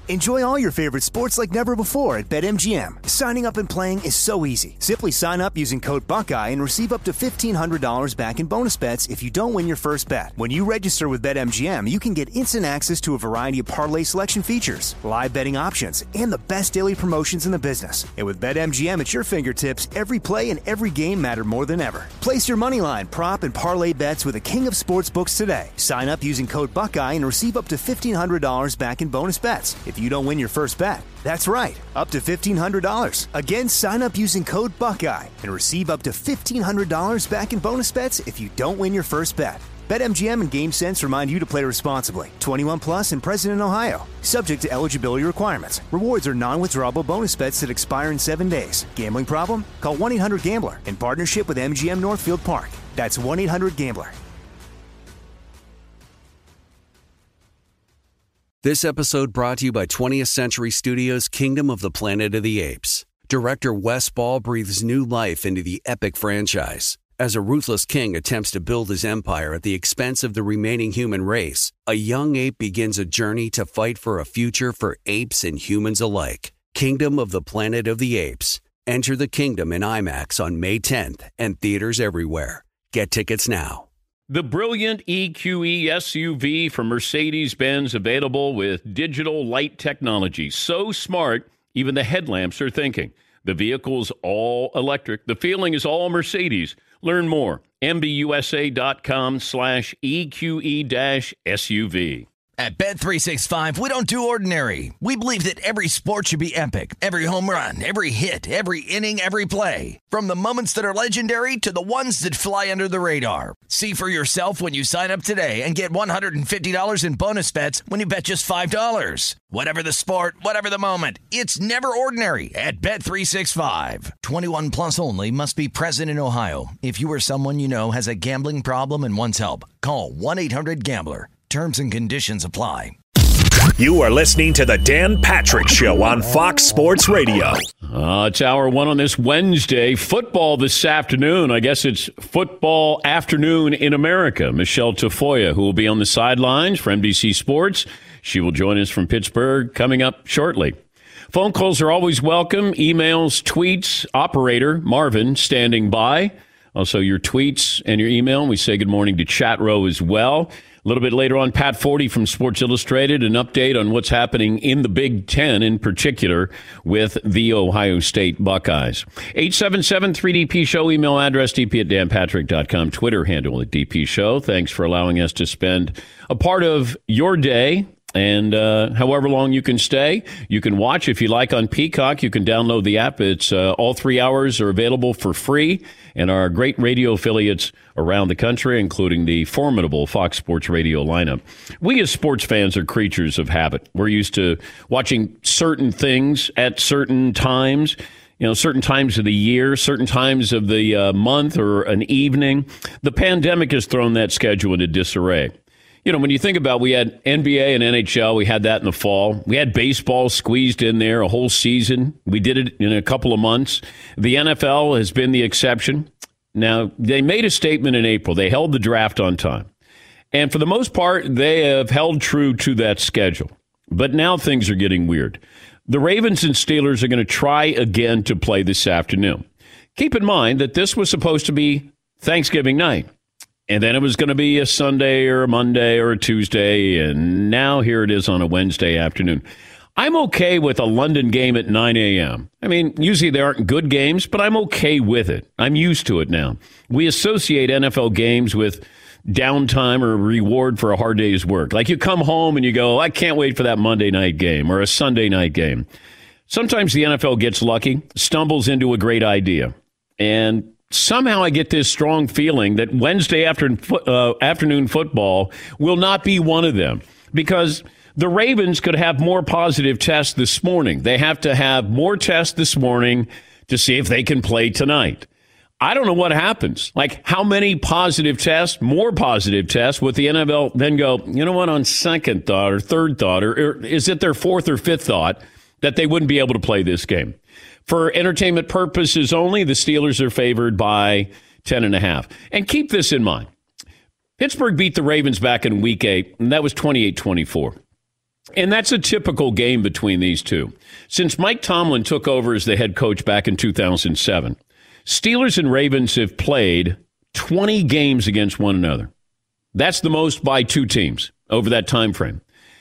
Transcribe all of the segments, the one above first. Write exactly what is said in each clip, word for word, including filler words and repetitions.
Enjoy all your favorite sports like never before at BetMGM. Signing up and playing is so easy. Simply sign up using code Buckeye and receive up to fifteen hundred dollars back in bonus bets if you don't win your first bet. When you register with BetMGM, you can get instant access to a variety of parlay selection features, live betting options, and the best daily promotions in the business. And with BetMGM at your fingertips, every play and every game matter more than ever. Place your moneyline, prop, and parlay bets with the king of sportsbooks today. Sign up using code Buckeye and receive up to fifteen hundred dollars back in bonus bets if you don't win your first bet. That's right, up to fifteen hundred dollars. Again, sign up using code Buckeye and receive up to fifteen hundred dollars back in bonus bets if you don't win your first bet. BetMGM and GameSense remind you to play responsibly. twenty-one plus and present in Ohio. Subject to eligibility requirements. Rewards are non-withdrawable bonus bets that expire in seven days. Gambling problem? Call one eight hundred gambler in partnership with M G M Northfield Park. That's one eight hundred gambler. This episode brought to you by twentieth Century Studios' Kingdom of the Planet of the Apes. Director Wes Ball breathes new life into the epic franchise. As a ruthless king attempts to build his empire at the expense of the remaining human race, a young ape begins a journey to fight for a future for apes and humans alike. Kingdom of the Planet of the Apes. Enter the kingdom in IMAX on May tenth and theaters everywhere. Get tickets now. The brilliant E Q E S U V from Mercedes-Benz, available with digital light technology. So smart, even the headlamps are thinking. The vehicle's all electric. The feeling is all Mercedes. Learn more. MBUSA.com slash EQE dash SUV. At Bet three sixty-five, we don't do ordinary. We believe that every sport should be epic. Every home run, every hit, every inning, every play. From the moments that are legendary to the ones that fly under the radar. See for yourself when you sign up today and get one hundred fifty dollars in bonus bets when you bet just five dollars. Whatever the sport, whatever the moment, it's never ordinary at Bet three sixty-five. twenty-one plus only. Must be present in Ohio. If you or someone you know has a gambling problem and wants help, call one eight hundred gambler. Terms and conditions apply. You are listening to the Dan Patrick Show on Fox Sports Radio. Uh, it's hour one on this Wednesday. Football this afternoon. I guess it's football afternoon in America. Michelle Tafoya, who will be on the sidelines for N B C Sports. She will join us from Pittsburgh coming up shortly. Phone calls are always welcome. Emails, tweets. Operator Marvin standing by. Also your tweets and your email. We say good morning to Chat Row as well. A little bit later on, Pat Forty from Sports Illustrated, an update on what's happening in the Big Ten, in particular with the Ohio State Buckeyes. eight seven seven three D P show, email address d p at dan patrick dot com, Twitter handle at D P Show. Thanks for allowing us to spend a part of your day. And uh, however long you can stay, you can watch if you like on Peacock. You can download the app. It's uh, all three hours are available for free. And our great radio affiliates around the country, including the formidable Fox Sports Radio lineup. We as sports fans are creatures of habit. We're used to watching certain things at certain times. You know, certain times of the year, certain times of the uh, month or an evening. The pandemic has thrown that schedule into disarray. You know, when you think about, we had N B A and N H L, we had that in the fall. We had baseball squeezed in there a whole season. We did it in a couple of months. The N F L has been the exception. Now, they made a statement in April. They held the draft on time. And for the most part, they have held true to that schedule. But now things are getting weird. The Ravens and Steelers are going to try again to play this afternoon. Keep in mind that this was supposed to be Thanksgiving night. And then it was going to be a Sunday or a Monday or a Tuesday, and now here it is on a Wednesday afternoon. I'm okay with a London game at nine a.m. I mean, usually they aren't good games, but I'm okay with it. I'm used to it now. We associate N F L games with downtime or reward for a hard day's work. Like you come home and you go, I can't wait for that Monday night game or a Sunday night game. Sometimes the N F L gets lucky, stumbles into a great idea, and somehow I get this strong feeling that Wednesday after, uh, afternoon football will not be one of them, because the Ravens could have more positive tests this morning. They have to have more tests this morning to see if they can play tonight. I don't know what happens. Like, how many positive tests, more positive tests, would the N F L then go, you know what, on second thought or third thought, or, or is it their fourth or fifth thought that they wouldn't be able to play this game? For entertainment purposes only, the Steelers are favored by ten and a half. And keep this in mind. Pittsburgh beat the Ravens back in week eight, and that was twenty-eight twenty-four. And that's a typical game between these two. Since Mike Tomlin took over as the head coach back in two thousand seven, Steelers and Ravens have played twenty games against one another. That's the most by two teams over that time frame.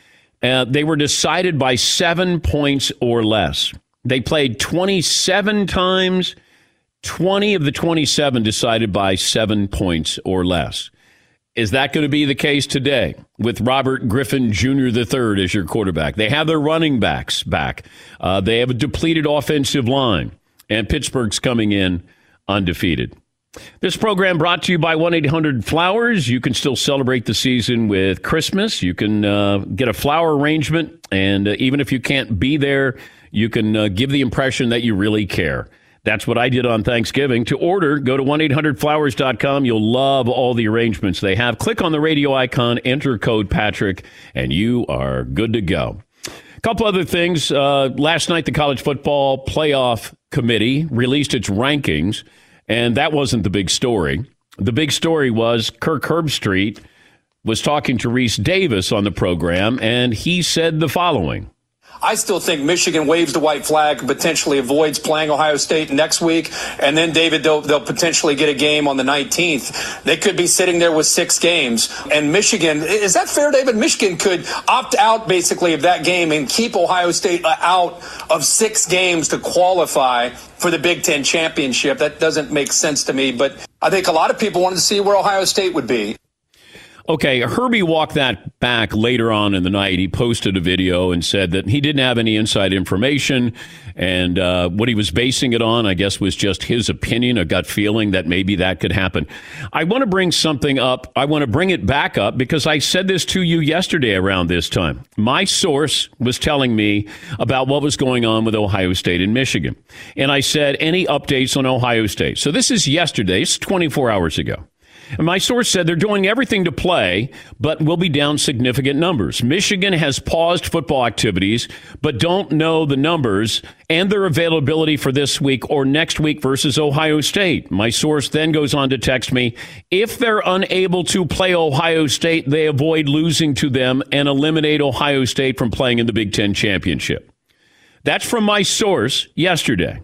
Uh, they were decided by seven points or less. They played twenty-seven times, twenty of the twenty-seven decided by seven points or less. Is that going to be the case today with Robert Griffin Junior the third as your quarterback? They have their running backs back. Uh, they have a depleted offensive line, and Pittsburgh's coming in undefeated. This program brought to you by one eight hundred flowers. You can still celebrate the season with Christmas. You can uh, get a flower arrangement, and uh, even if you can't be there, you can uh, give the impression that you really care. That's what I did on Thanksgiving. To order, go to one eight hundred flowers dot com. You'll love all the arrangements they have. Click on the radio icon, enter code Patrick, and you are good to go. A couple other things. Uh, last night, the College Football Playoff Committee released its rankings, and that wasn't the big story. The big story was Kirk Herbstreit was talking to Reese Davis on the program, and he said the following. I still think Michigan waves the white flag and potentially avoids playing Ohio State next week. And then, David, they'll, they'll potentially get a game on the nineteenth. They could be sitting there with six games. And Michigan, is that fair, David? Michigan could opt out, basically, of that game and keep Ohio State out of six games to qualify for the Big Ten championship. That doesn't make sense to me. But I think a lot of people wanted to see where Ohio State would be. Okay, Herbie walked that back later on in the night. He posted a video and said that he didn't have any inside information, and uh, what he was basing it on, I guess, was just his opinion, a gut feeling that maybe that could happen. I want to bring something up. I want to bring it back up because I said this to you yesterday around this time. My source was telling me about what was going on with Ohio State and Michigan, and I said, any updates on Ohio State? So this is yesterday. It's twenty-four hours ago. And my source said they're doing everything to play, but will be down significant numbers. Michigan has paused football activities, but don't know the numbers and their availability for this week or next week versus Ohio State. My source then goes on to text me, if they're unable to play Ohio State, they avoid losing to them and eliminate Ohio State from playing in the Big Ten championship. That's from my source yesterday.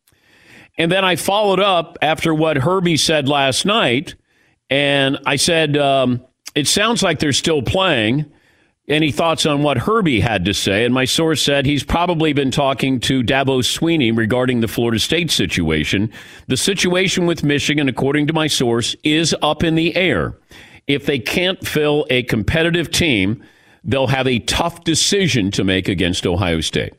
And then I followed up after what Herbie said last night. And I said, um, it sounds like they're still playing. Any thoughts on what Herbie had to say? And my source said he's probably been talking to Dabo Swinney regarding the Florida State situation. The situation with Michigan, according to my source, is up in the air. If they can't fill a competitive team, they'll have a tough decision to make against Ohio State.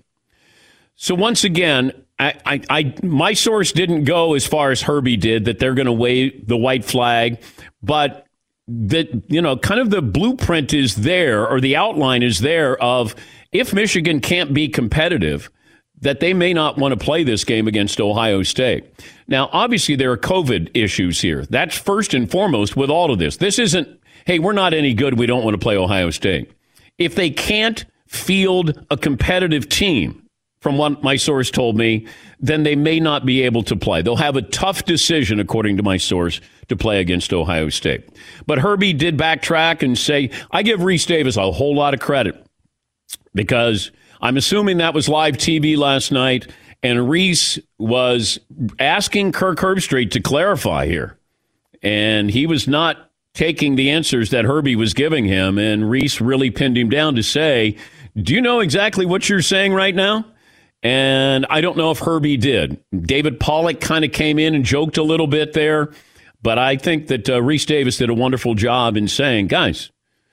So once again, I, I, I, my source didn't go as far as Herbie did, that they're going to wave the white flag, but that, you know, kind of the blueprint is there, or the outline is there of if Michigan can't be competitive, that they may not want to play this game against Ohio State. Now, obviously, there are COVID issues here. That's first and foremost with all of this. This isn't, hey, we're not any good, we don't want to play Ohio State. If they can't field a competitive team, from what my source told me, then they may not be able to play. They'll have a tough decision, according to my source, to play against Ohio State. But Herbie did backtrack and say, I give Reese Davis a whole lot of credit because I'm assuming that was live T V last night, and Reese was asking Kirk Herbstreit to clarify here. And he was not taking the answers that Herbie was giving him, and Reese really pinned him down to say, do you know exactly what you're saying right now? And I don't know if Herbie did. David Pollack kind of came in and joked a little bit there. But I think that uh, Reese Davis did a wonderful job in saying, guys,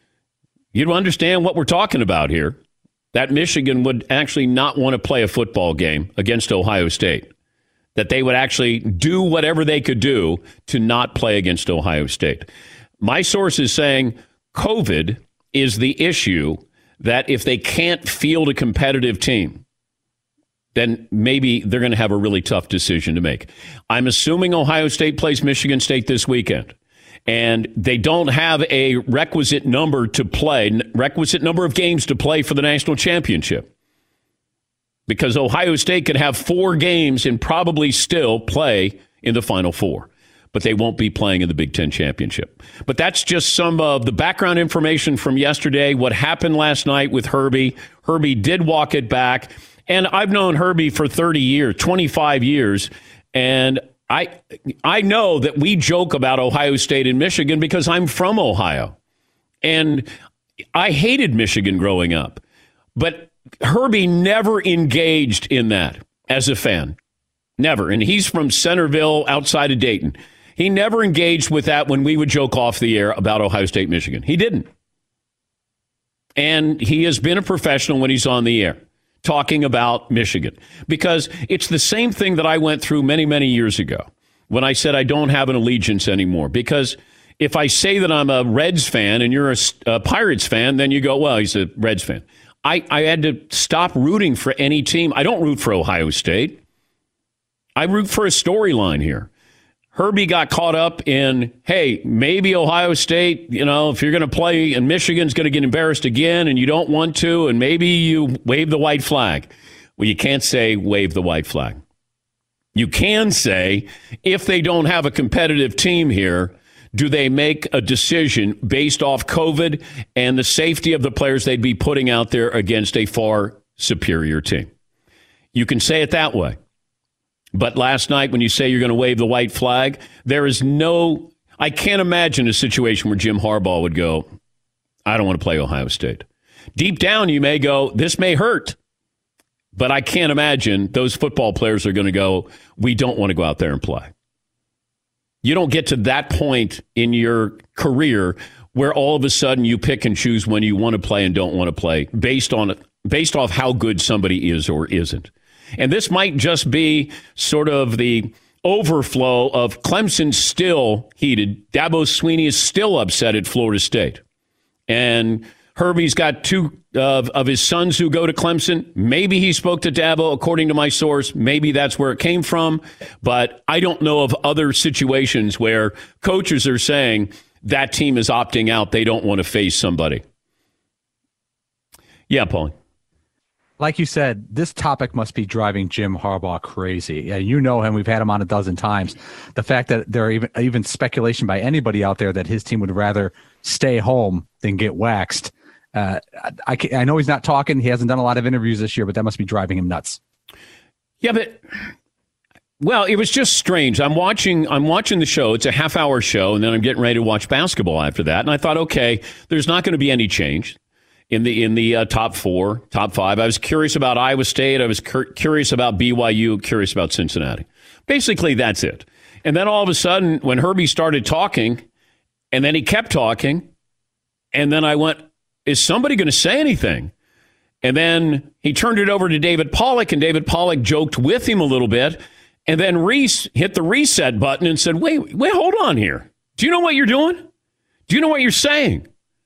you don't understand what we're talking about here. That Michigan would actually not want to play a football game against Ohio State. That they would actually do whatever they could do to not play against Ohio State. My source is saying COVID is the issue, that if they can't field a competitive team, then maybe they're going to have a really tough decision to make. I'm assuming Ohio State plays Michigan State this weekend, and they don't have a requisite number to play, requisite number of games to play for the national championship, because Ohio State could have four games and probably still play in the Final Four. but they won't be playing in the Big Ten Championship. But that's just some of the background information from yesterday, what happened last night with Herbie. Herbie did walk it back. And I've known Herbie for thirty years, twenty-five years, and I I know that we joke about Ohio State and Michigan because I'm from Ohio. And I hated Michigan growing up. But Herbie never engaged in that as a fan. Never. And he's from Centerville outside of Dayton. He never engaged with that when we would joke off the air about Ohio State, Michigan. He didn't. And he has been a professional when he's on the air talking about Michigan, because it's the same thing that I went through many, many years ago when I said I don't have an allegiance anymore. Because if I say that I'm a Reds fan and you're a, a Pirates fan, then you go, well, he's a Reds fan. I, I had to stop rooting for any team. I don't root for Ohio State. I root for a storyline here. Herbie got caught up in, hey, maybe Ohio State, you know, if you're going to play and Michigan's going to get embarrassed again and you don't want to, and maybe you wave the white flag. Well, you can't say wave the white flag. You can say, if they don't have a competitive team here, do they make a decision based off COVID and the safety of the players they'd be putting out there against a far superior team? You can say it that way. But last night, when you say you're going to wave the white flag, there is no, I can't imagine a situation where Jim Harbaugh would go, I don't want to play Ohio State. Deep down, you may go, this may hurt. But I can't imagine those football players are going to go, we don't want to go out there and play. You don't get to that point in your career where all of a sudden you pick and choose when you want to play and don't want to play based on based off how good somebody is or isn't. And this might just be sort of the overflow of Clemson still heated. Dabo Swinney is still upset at Florida State. And Herbie's got two of, of his sons who go to Clemson. Maybe he spoke to Dabo, according to my source. Maybe that's where it came from. But I don't know of other situations where coaches are saying that team is opting out. They don't want to face somebody. Yeah, Paulie. Like you said, this topic must be driving Jim Harbaugh crazy. Yeah, you know him. We've had him on a dozen times. The fact that there are even even speculation by anybody out there that his team would rather stay home than get waxed. Uh, I, I, I know he's not talking. He hasn't done a lot of interviews this year, but that must be driving him nuts. Yeah, but well, it was just strange. I'm watching. I'm watching the show. It's a half hour show, and then I'm getting ready to watch basketball after that. And I thought, okay, there's not going to be any change in the in the uh, top four, top five. I was curious about Iowa State. I was cur- curious about B Y U, curious about Cincinnati. Basically, that's it. And then all of a sudden, when Herbie started talking, and then he kept talking, and then I went, is somebody going to say anything? And then he turned it over to David Pollack, and David Pollack joked with him a little bit. And then Reese hit the reset button and said, wait, wait, hold on here. Do you know what you're doing? Do you know what you're saying?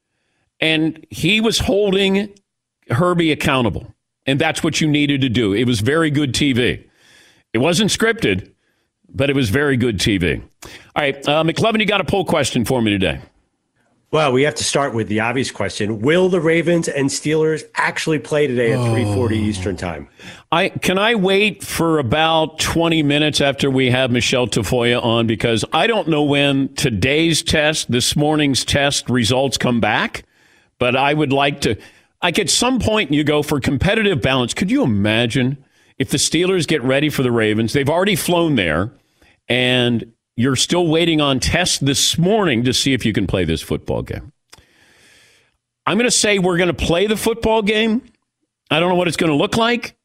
And he was holding Herbie accountable. And that's what you needed to do. It was very good T V. It wasn't scripted, but it was very good T V. All right, uh, McLovin, you got a poll question for me today. Well, we have to start with the obvious question. Will the Ravens and Steelers actually play today at three forty Eastern time? I Can I wait for about twenty minutes after we have Michelle Tafoya on? Because I don't know when today's test, this morning's test results come back. But I would like to, like at some point you go for competitive balance. Could you imagine if the Steelers get ready for the Ravens? They've already flown there, and you're still waiting on tests this morning to see if you can play this football game. I'm going to say we're going to play the football game. I don't know what it's going to look like.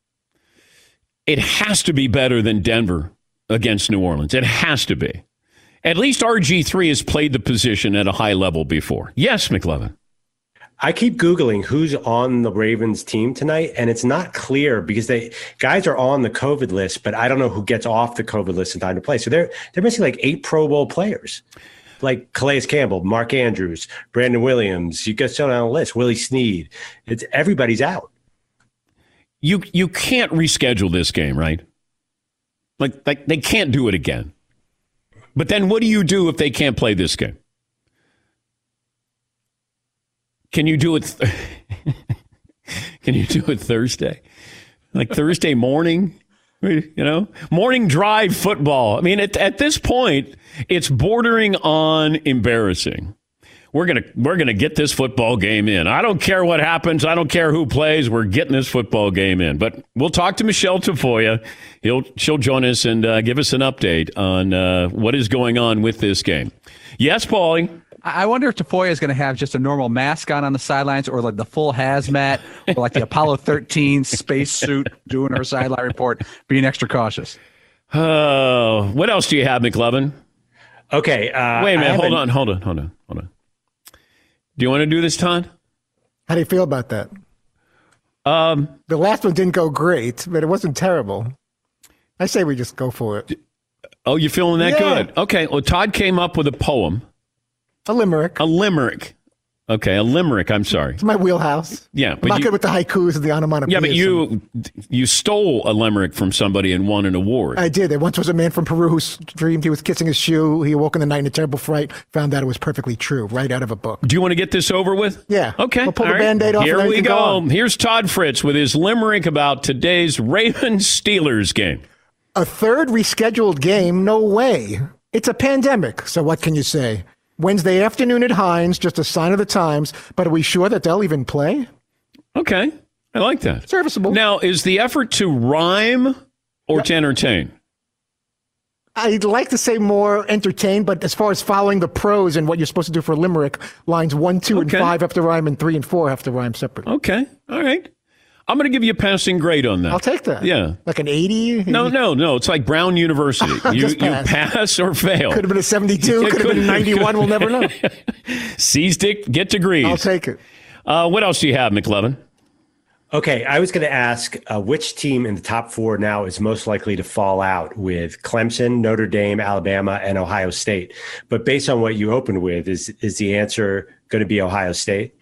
It has to be better than Denver against New Orleans. It has to be. At least R G three has played the position at a high level before. Yes, McLovin. I keep Googling who's on the Ravens team tonight, and it's not clear because they guys are on the COVID list, but I don't know who gets off the COVID list in time to play. So they're they're missing like eight Pro Bowl players, like Calais Campbell, Mark Andrews, Brandon Williams. You get still on the list, Willie Snead. It's everybody's out. You you can't reschedule this game, right? Like like they can't do it again. But then what do you do if they can't play this game? Can you do it? Th- Can you do it Thursday? Like Thursday morning? You know, morning drive football. I mean, at, at this point, it's bordering on embarrassing. We're gonna we're gonna get this football game in. I don't care what happens. I don't care who plays. We're getting this football game in. But we'll talk to Michelle Tafoya. He'll she'll join us and uh, give us an update on uh, what is going on with this game. Yes, Paulie. I wonder if Tafoya is going to have just a normal mask on on the sidelines, or like the full hazmat, or like the Apollo thirteen spacesuit doing her sideline report, being extra cautious. Oh, uh, what else do you have, McLovin? Okay. Uh, Wait a minute. Hold on. Hold on. Hold on. Hold on. Do you want to do this, Todd? How do you feel about that? Um, the last one didn't go great, but it wasn't terrible. I say we just go for it. Oh, you're feeling that yeah. good? Okay. Well, Todd came up with a poem. A limerick. A limerick. Okay, a limerick. I'm sorry. It's my wheelhouse. Yeah, but I'm not you, good with the haikus and the onomatopoeias. Yeah, but you you stole a limerick from somebody and won an award. I did. There once was a man from Peru who dreamed he was kissing his shoe. He awoke in the night in a terrible fright, found out it was perfectly true, right out of a book. Do you want to get this over with? Yeah. Okay. We'll pull All the right. Band-Aid off. Here and we go. go. Here's Todd Fritz with his limerick about today's Ravens-Steelers game. A third rescheduled game? No way. It's a pandemic, so what can you say? Wednesday afternoon at Heinz, just a sign of the times, but are we sure that they'll even play? Okay, I like that. Serviceable. Now, is the effort to rhyme or yeah. to entertain? I'd like to say more entertain, but as far as following the pros and what you're supposed to do for limerick, lines one, two, okay. and five have to rhyme, and three and four have to rhyme separately. Okay, all right. I'm going to give you a passing grade on that. I'll take that. Yeah. Like an eighty? No, no, no. It's like Brown University. you, pass. you pass or fail. Could have been a seventy-two. Could have been a ninety-one. We'll never know. Seize dick, get degrees. I'll take it. Uh, what else do you have, McLevin? Okay, I was going to ask uh, which team in the top four now is most likely to fall out with Clemson, Notre Dame, Alabama, and Ohio State. But based on what you opened with, is is the answer going to be Ohio State?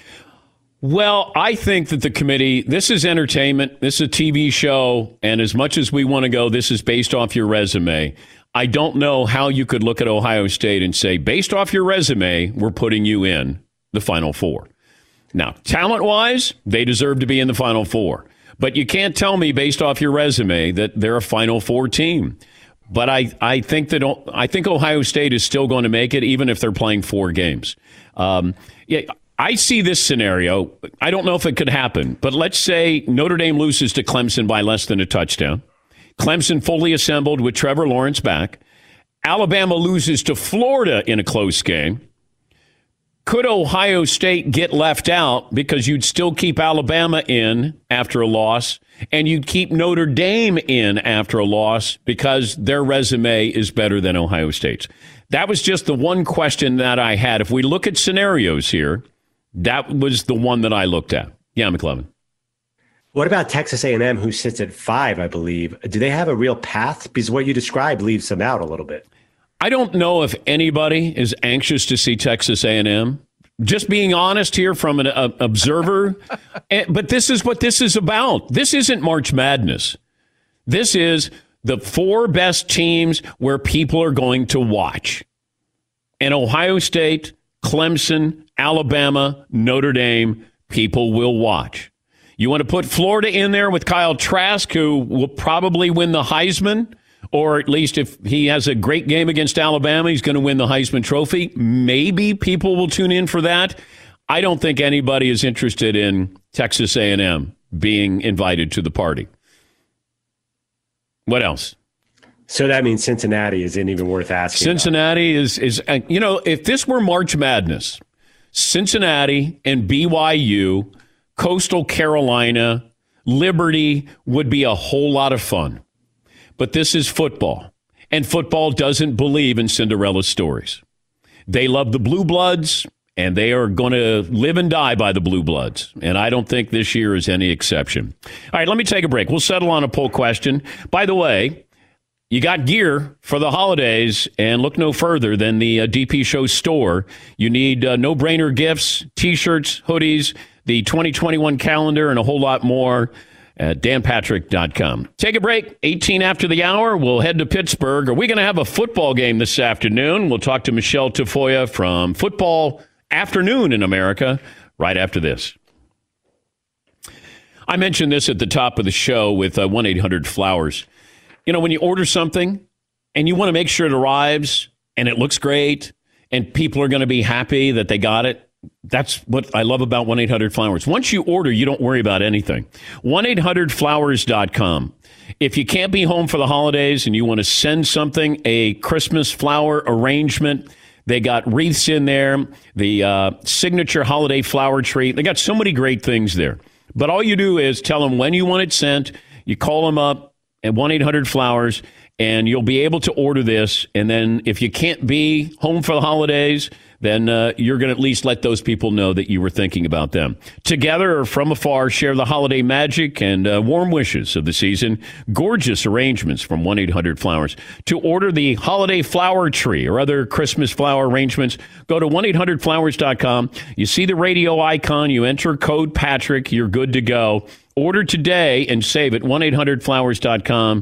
Well, I think that the committee, this is entertainment, this is a T V show, and as much as we want to go, this is based off your resume. I don't know how you could look at Ohio State and say, based off your resume, we're putting you in the Final Four. Now, talent-wise, they deserve to be in the Final Four. But you can't tell me, based off your resume, that they're a Final Four team. But I, I think that I think Ohio State is still going to make it, even if they're playing four games. Um, yeah. I see this scenario. I don't know if it could happen, but let's say Notre Dame loses to Clemson by less than a touchdown. Clemson fully assembled with Trevor Lawrence back. Alabama loses to Florida in a close game. Could Ohio State get left out because you'd still keep Alabama in after a loss, and you'd keep Notre Dame in after a loss because their resume is better than Ohio State's? That was just the one question that I had. If we look at scenarios here, that was the one that I looked at. Yeah, McLevin. What about Texas A and M, who sits at five, I believe? Do they have a real path? Because what you described leaves them out a little bit. I don't know if anybody is anxious to see Texas A and M. Just being honest here from an uh, observer. But this is what this is about. This isn't March Madness. This is the four best teams where people are going to watch. And Ohio State, Clemson, Alabama, Notre Dame, people will watch. You want to put Florida in there with Kyle Trask, who will probably win the Heisman, or at least if he has a great game against Alabama, he's going to win the Heisman Trophy. Maybe people will tune in for that. I don't think anybody is interested in Texas A and M being invited to the party. What else? So that means Cincinnati isn't even worth asking. Cincinnati about. is, is, you know, if this were March Madness, Cincinnati and B Y U, Coastal Carolina, Liberty would be a whole lot of fun. But this is football, and football doesn't believe in Cinderella stories. They love the Blue Bloods, and they are going to live and die by the Blue Bloods. And I don't think this year is any exception. All right, let me take a break. We'll settle on a poll question. By the way, you got gear for the holidays, and look no further than the uh, D P Show store. You need uh, no-brainer gifts, T-shirts, hoodies, the twenty twenty-one calendar, and a whole lot more at dan patrick dot com. Take a break. eighteen after the hour, we'll head to Pittsburgh. Are we going to have a football game this afternoon? We'll talk to Michelle Tafoya from Football Afternoon in America right after this. I mentioned this at the top of the show with uh, one eight hundred flowers. You know, when you order something and you want to make sure it arrives and it looks great and people are going to be happy that they got it, that's what I love about one eight hundred flowers. Once you order, you don't worry about anything. one eight hundred flowers dot com. If you can't be home for the holidays and you want to send something, a Christmas flower arrangement, they got wreaths in there, the uh, signature holiday flower tree. They got so many great things there. But all you do is tell them when you want it sent. You call them up at one eight hundred flowers, and you'll be able to order this. And then if you can't be home for the holidays, then uh, you're going to at least let those people know that you were thinking about them. Together or from afar, share the holiday magic and uh, warm wishes of the season. Gorgeous arrangements from one eight hundred flowers. To order the holiday flower tree or other Christmas flower arrangements, go to one eight hundred flowers dot com. You see the radio icon. You enter code Patrick. You're good to go. Order today and save at one eight hundred flowers dot com.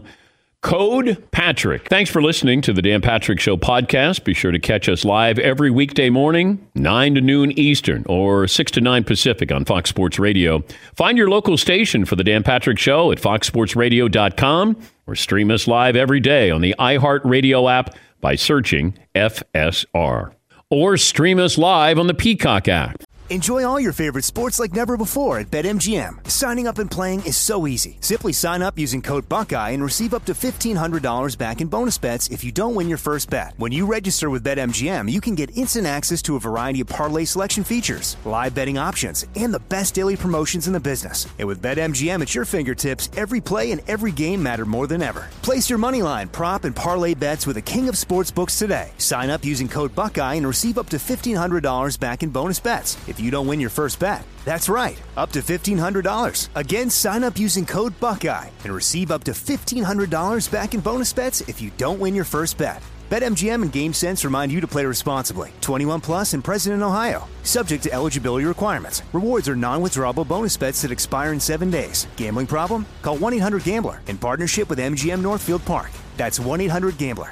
Code Patrick. Thanks for listening to the Dan Patrick Show podcast. Be sure to catch us live every weekday morning, nine to noon Eastern or six to nine Pacific on Fox Sports Radio. Find your local station for the Dan Patrick Show at fox sports radio dot com or stream us live every day on the iHeartRadio app by searching F S R. Or stream us live on the Peacock app. Enjoy all your favorite sports like never before at BetMGM. Signing up and playing is so easy. Simply sign up using code Buckeye and receive up to fifteen hundred dollars back in bonus bets if you don't win your first bet. When you register with BetMGM, you can get instant access to a variety of parlay selection features, live betting options, and the best daily promotions in the business. And with BetMGM at your fingertips, every play and every game matter more than ever. Place your moneyline, prop, and parlay bets with the king of sportsbooks today. Sign up using code Buckeye and receive up to fifteen hundred dollars back in bonus bets if you don't win your first bet. That's right, up to fifteen hundred dollars. Again, sign up using code Buckeye and receive up to fifteen hundred dollars back in bonus bets if you don't win your first bet. BetMGM and GameSense remind you to play responsibly. twenty-one plus and present in Ohio. Subject to eligibility requirements. Rewards are non-withdrawable bonus bets that expire in seven days. Gambling problem? Call one eight hundred gambler in partnership with M G M Northfield Park. That's one eight hundred gambler.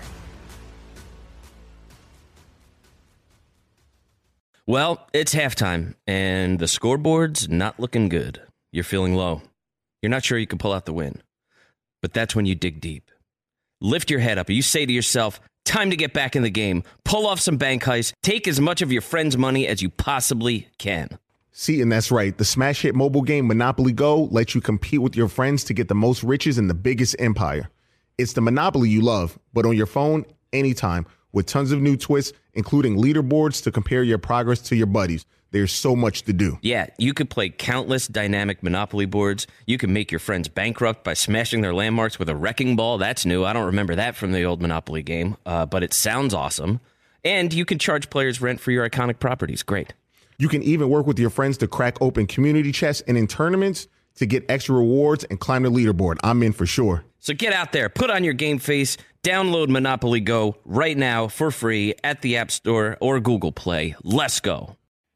Well, it's halftime, and the scoreboard's not looking good. You're feeling low. You're not sure you can pull out the win. But that's when you dig deep. Lift your head up, and you say to yourself, time to get back in the game. Pull off some bank heists. Take as much of your friend's money as you possibly can. See, and that's right. The smash hit mobile game Monopoly Go lets you compete with your friends to get the most riches in the biggest empire. It's the Monopoly you love, but on your phone, anytime, with tons of new twists, including leaderboards to compare your progress to your buddies. There's so much to do. Yeah, you could play countless dynamic Monopoly boards. You can make your friends bankrupt by smashing their landmarks with a wrecking ball. That's new. I don't remember that from the old Monopoly game, uh, but it sounds awesome. And you can charge players rent for your iconic properties. Great. You can even work with your friends to crack open community chests and in tournaments to get extra rewards and climb the leaderboard. I'm in for sure. So get out there, put on your game face, download Monopoly Go right now for free at the App Store or Google Play. Let's go.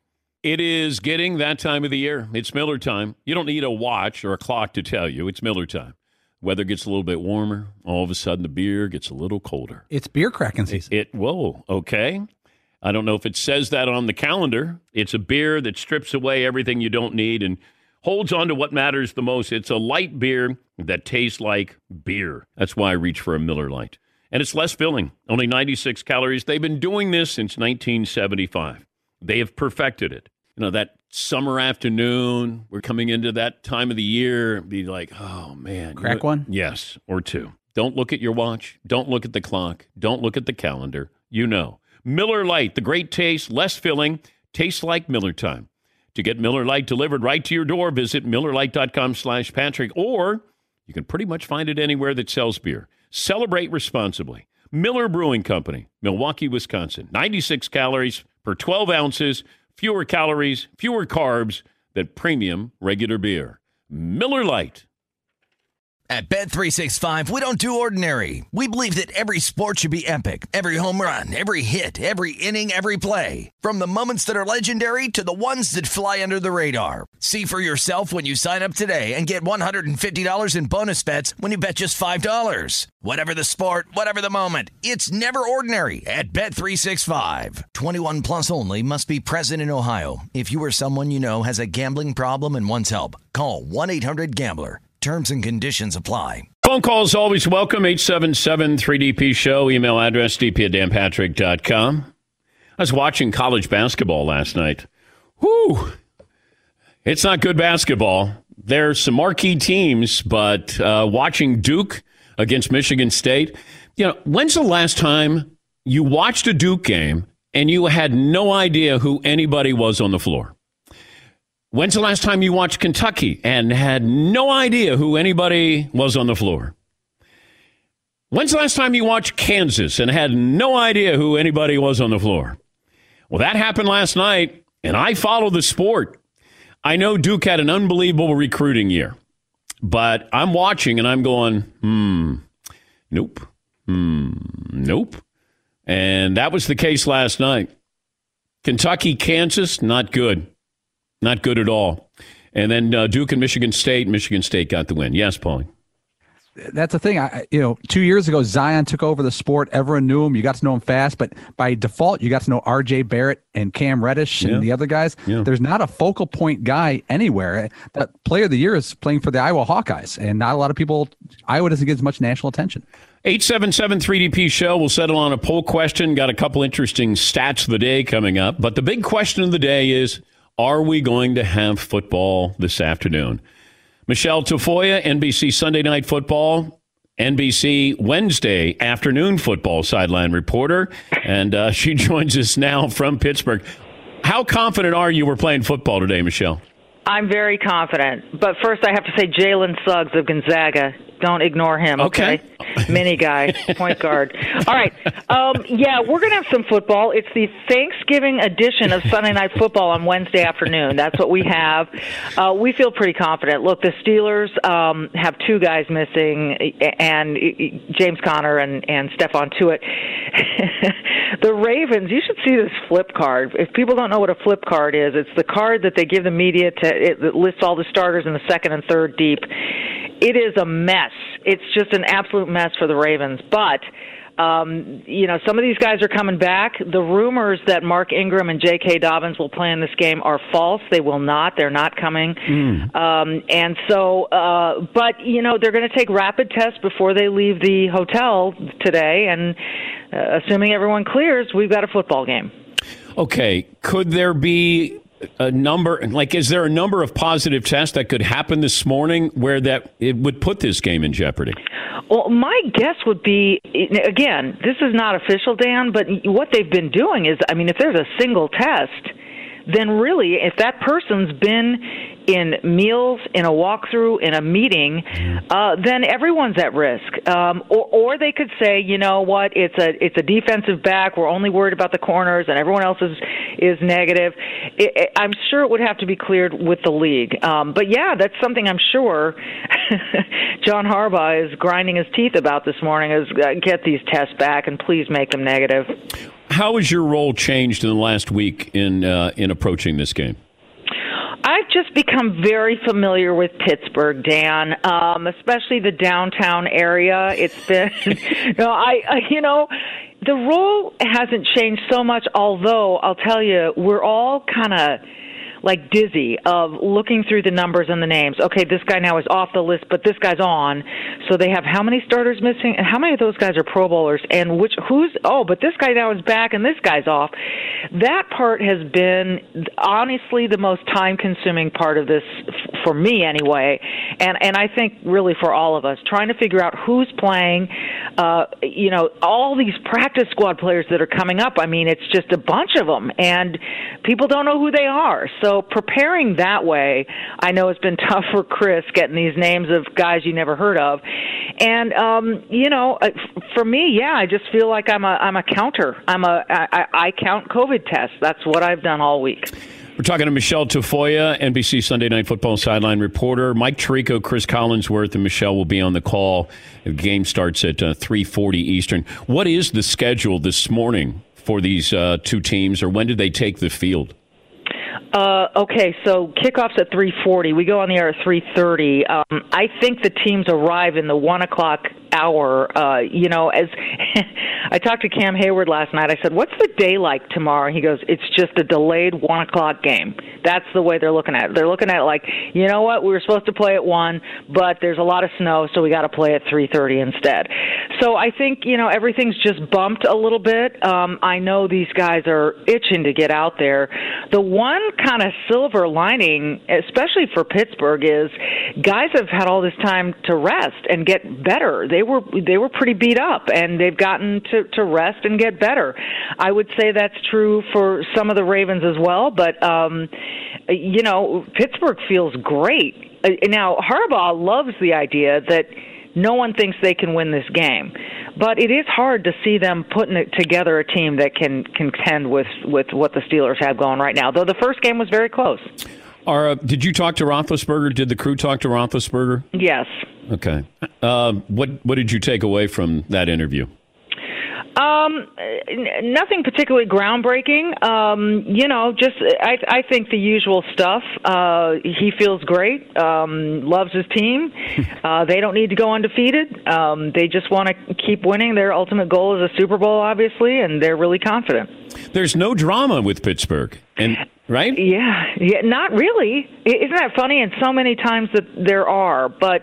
It is getting that time of the year. It's Miller time. You don't need a watch or a clock to tell you. It's Miller time. Weather gets a little bit warmer. All of a sudden, the beer gets a little colder. It's beer cracking season. It, it whoa, okay. I don't know if it says that on the calendar. It's a beer that strips away everything you don't need and holds on to what matters the most. It's a light beer that tastes like beer. That's why I reach for a Miller Lite. And it's less filling, only ninety-six calories. They've been doing this since nineteen seventy-five. They have perfected it. You know, that summer afternoon, we're coming into that time of the year, be like, oh, man. Crack one? Yes, or two. Don't look at your watch. Don't look at the clock. Don't look at the calendar. You know. Miller Lite, the great taste, less filling, tastes like Miller time. To get Miller Lite delivered right to your door, visit Miller Lite dot com slash Patrick, or you can pretty much find it anywhere that sells beer. Celebrate responsibly. Miller Brewing Company, Milwaukee, Wisconsin. ninety-six calories per twelve ounces, fewer calories, fewer carbs than premium regular beer. Miller Lite. At Bet three sixty-five, we don't do ordinary. We believe that every sport should be epic. Every home run, every hit, every inning, every play. From the moments that are legendary to the ones that fly under the radar. See for yourself when you sign up today and get one hundred fifty dollars in bonus bets when you bet just five dollars. Whatever the sport, whatever the moment, it's never ordinary at Bet three sixty-five. twenty-one plus only. Must be present in Ohio. If you or someone you know has a gambling problem and wants help, call one eight hundred gambler. Terms and conditions apply. Phone calls always welcome. eight seven seven three D P show. Email address d p at dan patrick dot com. I was watching college basketball last night. Whew. It's not good basketball. There's some marquee teams, but uh, watching Duke against Michigan State, you know, when's the last time you watched a Duke game and you had no idea who anybody was on the floor? When's the last time you watched Kentucky and had no idea who anybody was on the floor? When's the last time you watched Kansas and had no idea who anybody was on the floor? Well, that happened last night, and I follow the sport. I know Duke had an unbelievable recruiting year, but I'm watching and I'm going, hmm, nope, hmm, nope. And that was the case last night. Kentucky, Kansas, not good. Not good at all. And then uh, Duke and Michigan State. Michigan State got the win. Yes, Paulie. That's the thing. I, you know, two years ago, Zion took over the sport. Everyone knew him. You got to know him fast. But by default, you got to know R J Barrett and Cam Reddish and Yeah. the other guys. Yeah. There's not a focal point guy anywhere. That player of the year is playing for the Iowa Hawkeyes. And not a lot of people, Iowa doesn't get as much national attention. eight seven seven three D P show. We'll settle on a poll question. Got a couple interesting stats of the day coming up. But the big question of the day is, are we going to have football this afternoon? Michelle Tafoya, N B C Sunday Night Football, N B C Wednesday afternoon football sideline reporter, and uh, she joins us now from Pittsburgh. How confident are you we're playing football today, Michelle? I'm very confident. But first I have to say Jalen Suggs of Gonzaga. Don't ignore him, okay? okay? Mini guy, point guard. All right. Um, yeah, we're going to have some football. It's the Thanksgiving edition of Sunday Night Football on Wednesday afternoon. That's what we have. Uh, we feel pretty confident. Look, the Steelers um, have two guys missing, and James Conner and, and Stephon Tuitt. The Ravens, you should see this flip card. If people don't know what a flip card is, it's the card that they give the media to it lists all the starters in the second and third deep. It is a mess. It's just an absolute mess for the Ravens. But, um, you know, some of these guys are coming back. The rumors that Mark Ingram and J K. Dobbins will play in this game are false. They will not. They're not coming. Mm. Um, and so, uh, but, you know, they're going to take rapid tests before they leave the hotel today. And uh, assuming everyone clears, we've got a football game. Okay. Could there be a number, like, is there a number of positive tests that could happen this morning where that it would put this game in jeopardy? Well, my guess would be, again, this is not official, Dan, but what they've been doing is, I mean, if there's a single test, then really, if that person's been in meals, in a walkthrough, in a meeting, uh, then everyone's at risk. Um, or, or they could say, you know what, it's a it's a defensive back. We're only worried about the corners, and everyone else is is negative. It, it, I'm sure it would have to be cleared with the league. Um, but yeah, that's something I'm sure John Harbaugh is grinding his teeth about this morning. Is uh, get these tests back and please make them negative. How has your role changed in the last week in uh, in approaching this game? I've just become very familiar with Pittsburgh, Dan, um, especially the downtown area. It's been, no, I, I, you know, the role hasn't changed so much, although I'll tell you, we're all kind of like dizzy of looking through the numbers and the names. Okay, this guy now is off the list, but this guy's on. So they have how many starters missing, and how many of those guys are Pro Bowlers, and which who's oh, but this guy now is back and this guy's off. That part has been honestly the most time-consuming part of this for me, anyway, and and I think really for all of us, trying to figure out who's playing. Uh, you know, all these practice squad players that are coming up. I mean, it's just a bunch of them, and people don't know who they are. So preparing that way, I know it's been tough for Chris getting these names of guys you never heard of. And, um, you know, for me, yeah, I just feel like I'm a I'm a counter. I'm a I, I count COVID tests. That's what I've done all week. We're talking to Michelle Tafoya, N B C Sunday Night Football sideline reporter. Mike Tirico, Chris Collinsworth, and Michelle will be on the call. The game starts at uh, three forty Eastern. What is the schedule this morning for these uh, two teams, or when did they take the field? Uh, okay, so kickoff's at three forty. We go on the air at three thirty. Um, I think the teams arrive in the one o'clock hour. Uh, you know, as I talked to Cam Hayward last night, I said, what's the day like tomorrow? He goes, it's just a delayed one o'clock game. That's the way they're looking at it. They're looking at it like, you know what, we were supposed to play at one, but there's a lot of snow, so we got to play at three thirty instead. So I think, you know, everything's just bumped a little bit. Um, I know these guys are itching to get out there. The one kind of silver lining, especially for Pittsburgh, is guys have had all this time to rest and get better. They were they were pretty beat up, and they've gotten to, to rest and get better. I would say that's true for some of the Ravens as well, but, um, you know, Pittsburgh feels great. Now, Harbaugh loves the idea that no one thinks they can win this game. But it is hard to see them putting it together a team that can contend with, with what the Steelers have going right now, though the first game was very close. Are, uh, did you talk to Roethlisberger? Did the crew talk to Roethlisberger? Yes. Okay. Uh, what what did you take away from that interview? Um, n- nothing particularly groundbreaking. Um, you know, just I, I think the usual stuff. Uh, he feels great. Um, loves his team. uh, they don't need to go undefeated. Um, they just want to keep winning. Their ultimate goal is a Super Bowl, obviously, and they're really confident. There's no drama with Pittsburgh, and right? Yeah, yeah, not really. Isn't that funny? And so many times that there are, but.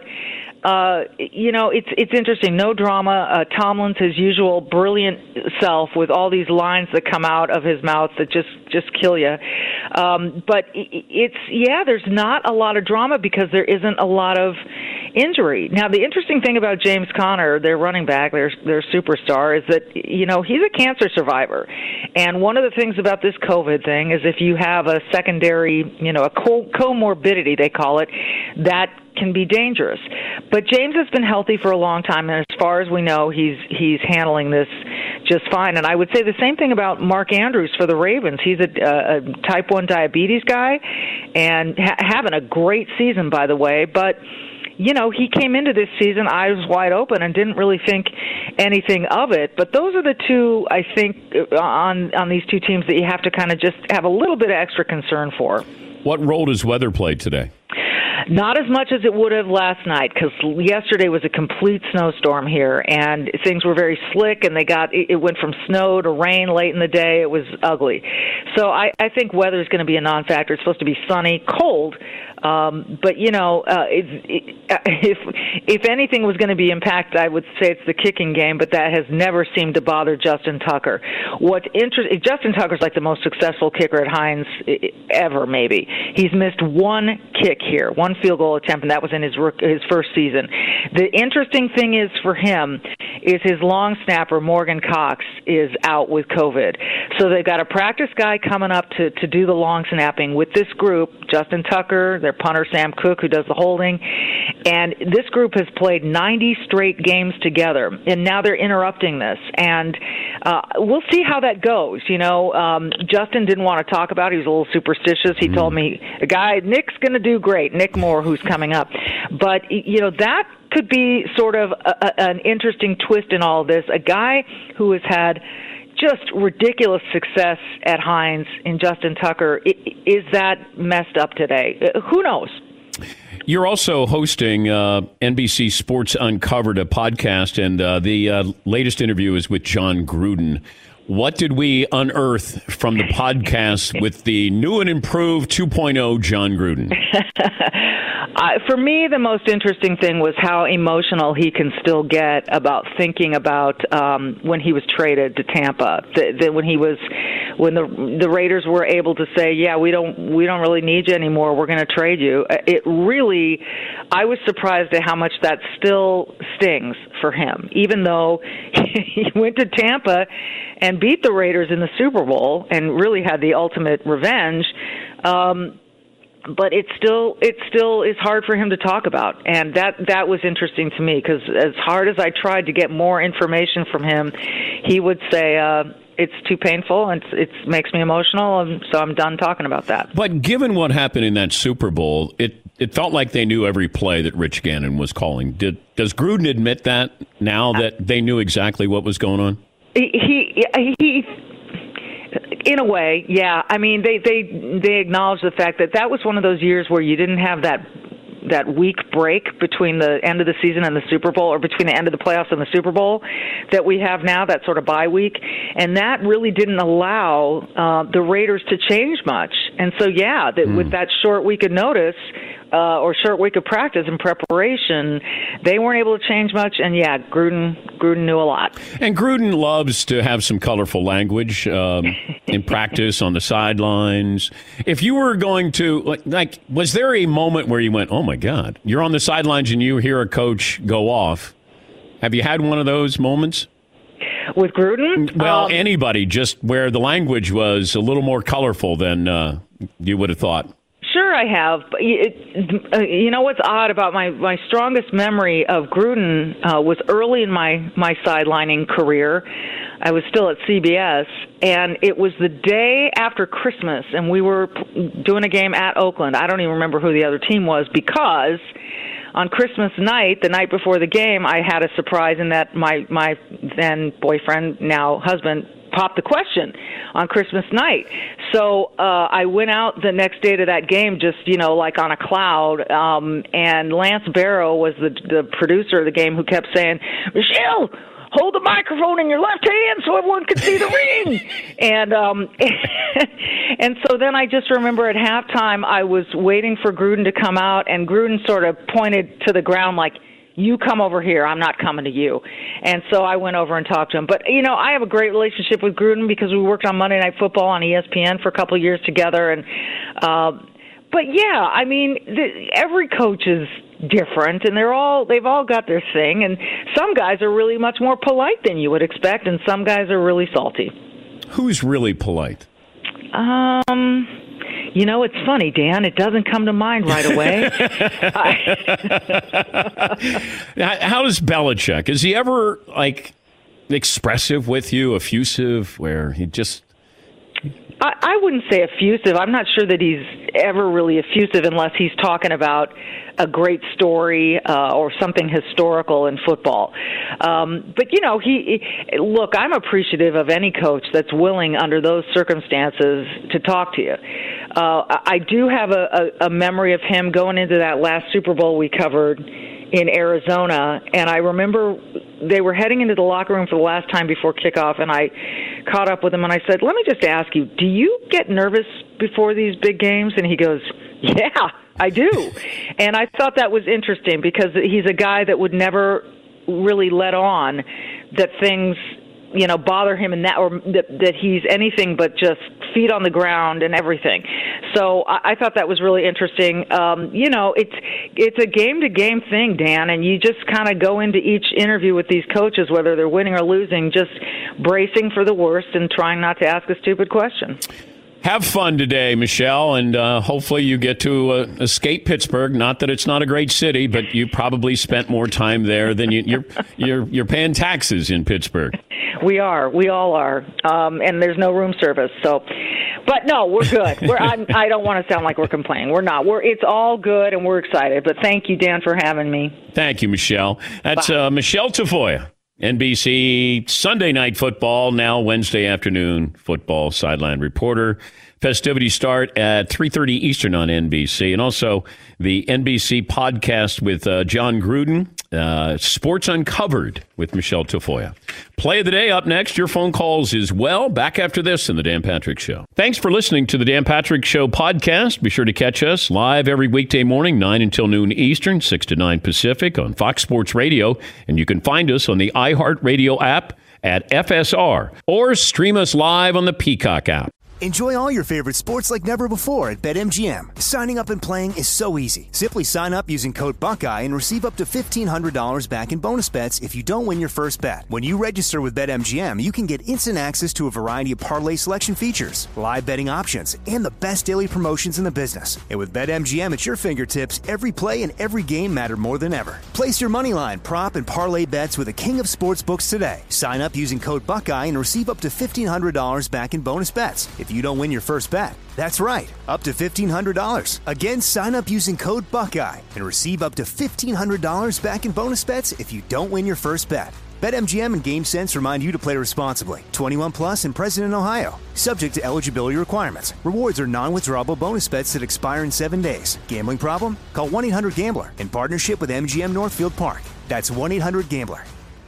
Uh, you know, it's it's interesting. No drama. Uh, Tomlin's his usual brilliant self with all these lines that come out of his mouth that just, just kill you. Um, but it's, yeah, there's not a lot of drama because there isn't a lot of injury. Now, the interesting thing about James Conner, their running back, their, their superstar, is that, you know, he's a cancer survivor. And one of the things about this COVID thing is if you have a secondary, you know, a co- comorbidity, they call it, that can be dangerous. But James has been healthy for a long time, and as far as we know, he's he's handling this just fine. And I would say the same thing about Mark Andrews for the Ravens. He's a, a, a type one diabetes guy and ha- having a great season, by the way. But, you know, he came into this season eyes wide open and didn't really think anything of it. But those are the two, I think, on, on these two teams that you have to kind of just have a little bit of extra concern for. What role does weather play today? Not as much as it would have last night, because yesterday was a complete snowstorm here, and things were very slick, and they got it went from snow to rain late in the day. It was ugly. So I, I think weather is going to be a non-factor. It's supposed to be sunny, cold, um, but, you know, uh, it, it, if if anything was going to be impacted, I would say it's the kicking game, but that has never seemed to bother Justin Tucker. What's interesting, Justin Tucker's like the most successful kicker at Heinz ever, maybe. He's missed one kick here, one field goal attempt, and that was in his his first season. The interesting thing is for him is his long snapper, Morgan Cox, is out with COVID. So they've got a practice guy coming up to, to do the long snapping with this group, Justin Tucker, their punter Sam Cook, who does the holding. And this group has played ninety straight games together, and now they're interrupting this. And uh, we'll see how that goes. You know, um, Justin didn't want to talk about it. He was a little superstitious. He mm. told me, a guy, Nick's going to do great, Nick Moore, who's coming up. But, you know, that could be sort of a, a, an interesting twist in all of this. A guy who has had just ridiculous success at Heinz in Justin Tucker, is that messed up today? Who knows? You're also hosting uh, N B C Sports Uncovered, a podcast, and uh, the uh, latest interview is with John Gruden. What did we unearth from the podcast with the new and improved two point oh John Gruden? uh, for me, the most interesting thing was how emotional he can still get about thinking about um, when he was traded to Tampa. The, the, when he was, when the the Raiders were able to say, "Yeah, we don't we don't really need you anymore. We're going to trade you." It really, I was surprised at how much that still stings for him, even though he went to Tampa and beat the Raiders in the Super Bowl and really had the ultimate revenge. Um, but it still it still is hard for him to talk about, and that that was interesting to me because as hard as I tried to get more information from him, he would say, uh, it's too painful and it makes me emotional, and so I'm done talking about that. But given what happened in that Super Bowl, it, it felt like they knew every play that Rich Gannon was calling. Did Does Gruden admit that now that they knew exactly what was going on? He, he, he in a way, yeah. I mean, they, they, they acknowledge the fact that that was one of those years where you didn't have that that week break between the end of the season and the Super Bowl, or between the end of the playoffs and the Super Bowl that we have now, that sort of bye week. And that really didn't allow uh, the Raiders to change much. And so, yeah, that mm. with that short week of notice, Uh, or short week of practice and preparation, they weren't able to change much. And yeah, Gruden Gruden knew a lot. And Gruden loves to have some colorful language um, in practice on the sidelines. If you were going to, like, like, was there a moment where you went, oh my God, you're on the sidelines and you hear a coach go off? Have you had one of those moments? With Gruden? Well, um, anybody, just where the language was a little more colorful than uh, you would have thought. Sure, I have. It, uh, you know what's odd about my, my strongest memory of Gruden uh, was early in my, my sidelining career. I was still at C B S, and it was the day after Christmas, and we were doing a game at Oakland. I don't even remember who the other team was, because on Christmas night, the night before the game, I had a surprise in that my, my then boyfriend, now husband, popped the question on Christmas night. So uh, I went out the next day to that game just, you know, like on a cloud, um, and Lance Barrow was the, the producer of the game, who kept saying, Michelle, hold the microphone in your left hand so everyone can see the ring. And um, and so then I just remember at halftime I was waiting for Gruden to come out, and Gruden sort of pointed to the ground like, you come over here, I'm not coming to you. And so I went over and talked to him. But, you know, I have a great relationship with Gruden because we worked on Monday Night Football on E S P N for a couple of years together. And uh, But, yeah, I mean, the, every coach is different, and they're all they've all got their thing. And some guys are really much more polite than you would expect, and some guys are really salty. Who's really polite? Um... You know, it's funny, Dan. It doesn't come to mind right away. How does Belichick? Is he ever, like, expressive with you, effusive, where he just... I, I wouldn't say effusive. I'm not sure that he's ever really effusive unless he's talking about a great story uh, or something historical in football. Um, but, you know, he, he look, I'm appreciative of any coach that's willing under those circumstances to talk to you. Uh, I do have a, a, a memory of him going into that last Super Bowl we covered in Arizona, and I remember they were heading into the locker room for the last time before kickoff, and I caught up with him, and I said, let me just ask you, do you get nervous before these big games? And he goes, yeah, I do. And I thought that was interesting because he's a guy that would never really let on that things, you know, bother him in that, or that, that he's anything but just feet on the ground and everything. So I, I thought that was really interesting. Um, you know, it's it's a game-to-game thing, Dan, and you just kind of go into each interview with these coaches, whether they're winning or losing, just bracing for the worst and trying not to ask a stupid question. Have fun today, Michelle, and uh, hopefully you get to uh, escape Pittsburgh. Not that it's not a great city, but you probably spent more time there than you, you're you're you're paying taxes in Pittsburgh. We are, we all are, um, and there's no room service. So, but no, we're good. We're, I'm, I don't want to sound like we're complaining. We're not. We're it's all good, and we're excited. But thank you, Dan, for having me. Thank you, Michelle. That's uh, Michelle Tafoya. N B C Sunday Night Football, now Wednesday afternoon football sideline reporter. Festivities start at three thirty Eastern on N B C. And also the N B C podcast with uh, John Gruden, uh, Sports Uncovered with Michelle Tafoya. Play of the day up next. Your phone calls as well. Back after this in the Dan Patrick Show. Thanks for listening to the Dan Patrick Show podcast. Be sure to catch us live every weekday morning, nine until noon Eastern, six to nine Pacific on Fox Sports Radio. And you can find us on the iHeartRadio app at F S R or stream us live on the Peacock app. Enjoy all your favorite sports like never before at BetMGM. Signing up and playing is so easy. Simply sign up using code Buckeye and receive up to fifteen hundred dollars back in bonus bets if you don't win your first bet. When you register with BetMGM, you can get instant access to a variety of parlay selection features, live betting options, and the best daily promotions in the business. And with BetMGM at your fingertips, every play and every game matter more than ever. Place your moneyline, prop, and parlay bets with the king of sportsbooks today. Sign up using code Buckeye and receive up to fifteen hundred dollars back in bonus bets if you don't win your first bet. That's right, up to fifteen hundred dollars. Again, sign up using code Buckeye and receive up to fifteen hundred dollars back in bonus bets if you don't win your first bet. BetMGM and GameSense remind you to play responsibly. twenty-one plus and present in Ohio. Subject to eligibility requirements. Rewards are non-withdrawable bonus bets that expire in seven days. Gambling problem? Call one eight hundred gambler in partnership with M G M Northfield Park. That's one eight hundred gambler.